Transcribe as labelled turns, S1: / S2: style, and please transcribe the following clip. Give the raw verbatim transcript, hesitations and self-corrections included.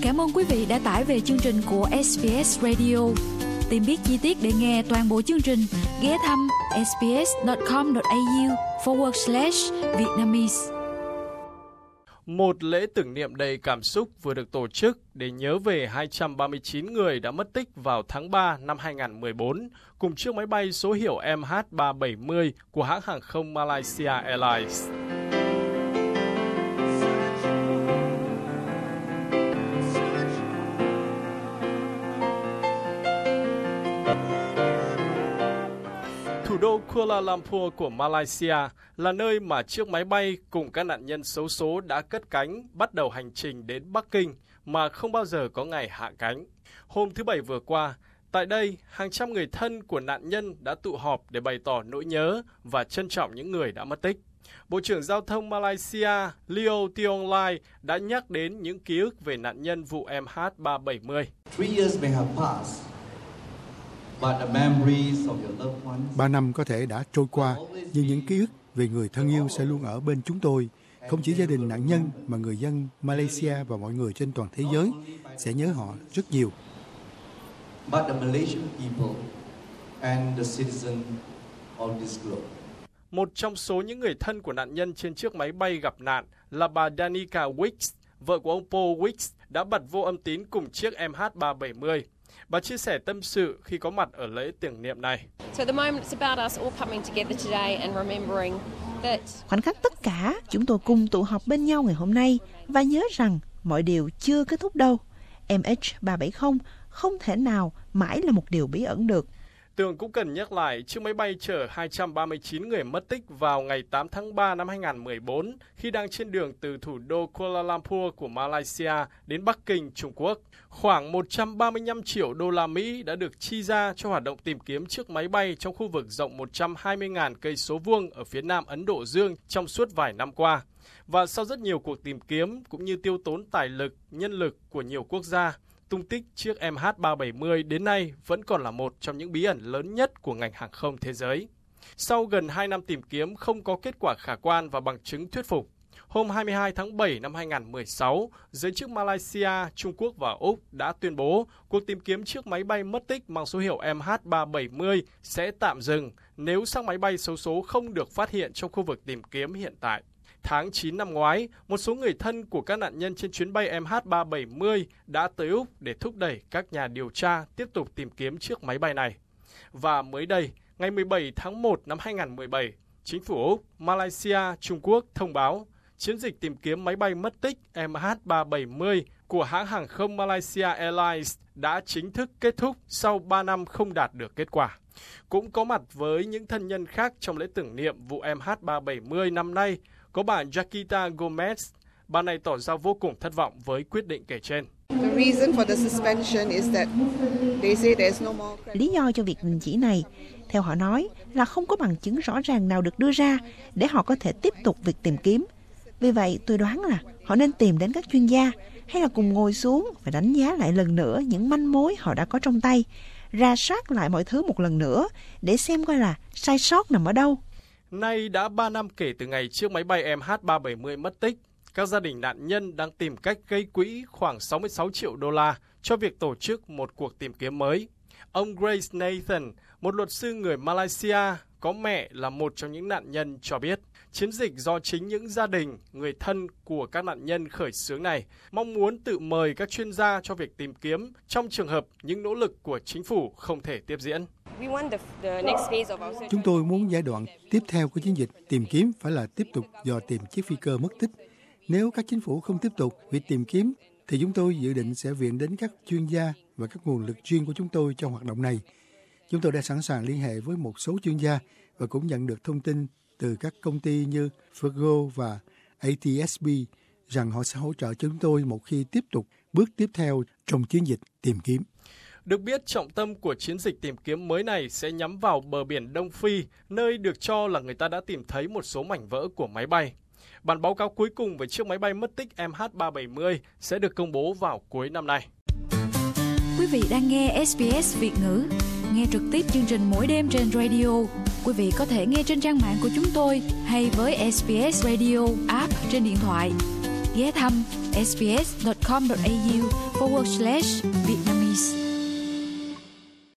S1: Cảm ơn quý vị đã tải về chương trình của ét bê ét Radio. Tìm biết chi tiết để nghe toàn bộ chương trình, ghé thăm sbs.com.au forward slash Vietnamese.
S2: Một lễ tưởng niệm đầy cảm xúc vừa được tổ chức để nhớ về hai trăm ba mươi chín người đã mất tích vào tháng ba năm hai không một bốn cùng chiếc máy bay số hiệu M H ba bảy mươi của hãng hàng không Malaysia Airlines. Thủ đô Kuala Lumpur của Malaysia là nơi mà chiếc máy bay cùng các nạn nhân xấu số đã cất cánh bắt đầu hành trình đến Bắc Kinh mà không bao giờ có ngày hạ cánh. Hôm thứ Bảy vừa qua, tại đây, hàng trăm người thân của nạn nhân đã tụ họp để bày tỏ nỗi nhớ và trân trọng những người đã mất tích. Bộ trưởng Giao thông Malaysia Leo Tiong Lai đã nhắc đến những ký ức về nạn nhân vụ M H ba bảy mươi.
S3: Ba năm có thể đã trôi qua, nhưng những ký ức về người thân yêu sẽ luôn ở bên chúng tôi. Không chỉ gia đình nạn nhân, mà người dân Malaysia và mọi người trên toàn thế giới sẽ nhớ họ rất nhiều.
S2: Một trong số những người thân của nạn nhân trên chiếc máy bay gặp nạn là bà Danica Wicks, vợ của ông Paul Wicks, đã bật vô âm tín cùng chiếc M H ba bảy mươi. Bà chia sẻ tâm sự khi có mặt ở lễ tưởng niệm này.
S4: Khoảnh khắc tất cả, chúng tôi cùng tụ họp bên nhau ngày hôm nay và nhớ rằng mọi điều chưa kết thúc đâu. M H ba bảy mươi không thể nào mãi là một điều bí ẩn được.
S2: Tường cũng cần nhắc lại chiếc máy bay chở hai trăm ba mươi chín người mất tích vào ngày tám tháng ba năm hai không một bốn khi đang trên đường từ thủ đô Kuala Lumpur của Malaysia đến Bắc Kinh, Trung Quốc. Khoảng một trăm ba mươi lăm triệu đô la Mỹ đã được chi ra cho hoạt động tìm kiếm chiếc máy bay trong khu vực rộng một trăm hai mươi nghìn cây số vuông ở phía nam Ấn Độ Dương trong suốt vài năm qua. Và sau rất nhiều cuộc tìm kiếm cũng như tiêu tốn tài lực, nhân lực của nhiều quốc gia, tung tích chiếc M H ba bảy mươi đến nay vẫn còn là một trong những bí ẩn lớn nhất của ngành hàng không thế giới. Sau gần hai năm tìm kiếm không có kết quả khả quan và bằng chứng thuyết phục, hôm hai mươi hai tháng bảy năm hai không một sáu, giới chức Malaysia, Trung Quốc và Úc đã tuyên bố cuộc tìm kiếm chiếc máy bay mất tích mang số hiệu M H ba bảy mươi sẽ tạm dừng nếu xác máy bay xấu số không được phát hiện trong khu vực tìm kiếm hiện tại. Tháng chín năm ngoái, một số người thân của các nạn nhân trên chuyến bay M H ba bảy mươi đã tới Úc để thúc đẩy các nhà điều tra tiếp tục tìm kiếm chiếc máy bay này. Và mới đây, ngày mười bảy tháng một năm hai không một bảy, chính phủ Úc, Malaysia, Trung Quốc thông báo chiến dịch tìm kiếm máy bay mất tích M H ba bảy mươi của hãng hàng không Malaysia Airlines đã chính thức kết thúc sau ba năm không đạt được kết quả. Cũng có mặt với những thân nhân khác trong lễ tưởng niệm vụ M H ba bảy mươi năm nay, có bà Jaquita Gomez. Bà này tỏ ra vô cùng thất vọng với quyết định kể trên.
S4: Lý do cho việc đình chỉ này, theo họ nói, là không có bằng chứng rõ ràng nào được đưa ra để họ có thể tiếp tục việc tìm kiếm. Vì vậy, tôi đoán là họ nên tìm đến các chuyên gia hay là cùng ngồi xuống và đánh giá lại lần nữa những manh mối họ đã có trong tay, rà soát lại mọi thứ một lần nữa để xem coi là sai sót nằm ở đâu.
S2: Nay đã ba năm kể từ ngày chiếc máy bay M H ba bảy mươi mất tích, các gia đình nạn nhân đang tìm cách gây quỹ khoảng sáu mươi sáu triệu đô la cho việc tổ chức một cuộc tìm kiếm mới. Ông Grace Nathan, một luật sư người Malaysia, có mẹ là một trong những nạn nhân cho biết, chiến dịch do chính những gia đình, người thân của các nạn nhân khởi xướng này mong muốn tự mời các chuyên gia cho việc tìm kiếm trong trường hợp những nỗ lực của chính phủ không thể tiếp diễn.
S3: Chúng tôi muốn giai đoạn tiếp theo của chiến dịch tìm kiếm phải là tiếp tục dò tìm chiếc phi cơ mất tích. Nếu các chính phủ không tiếp tục việc tìm kiếm, thì chúng tôi dự định sẽ viện đến các chuyên gia và các nguồn lực riêng của chúng tôi trong hoạt động này. Chúng tôi đã sẵn sàng liên hệ với một số chuyên gia và cũng nhận được thông tin từ các công ty như Virgo và A T S B rằng họ sẽ hỗ trợ cho chúng tôi một khi tiếp tục bước tiếp theo trong chiến dịch tìm kiếm.
S2: Được biết, trọng tâm của chiến dịch tìm kiếm mới này sẽ nhắm vào bờ biển Đông Phi, nơi được cho là người ta đã tìm thấy một số mảnh vỡ của máy bay. Bản báo cáo cuối cùng về chiếc máy bay mất tích M H ba bảy mươi sẽ được công bố vào cuối năm nay.
S1: Quý vị đang nghe ét bê ét Việt ngữ. Nghe trực tiếp chương trình mỗi đêm trên radio. Quý vị có thể nghe trên trang mạng của chúng tôi hay với ét bê ét Radio app trên điện thoại. Ghé thăm sbs dot com dot a u forward slash Vietnamese.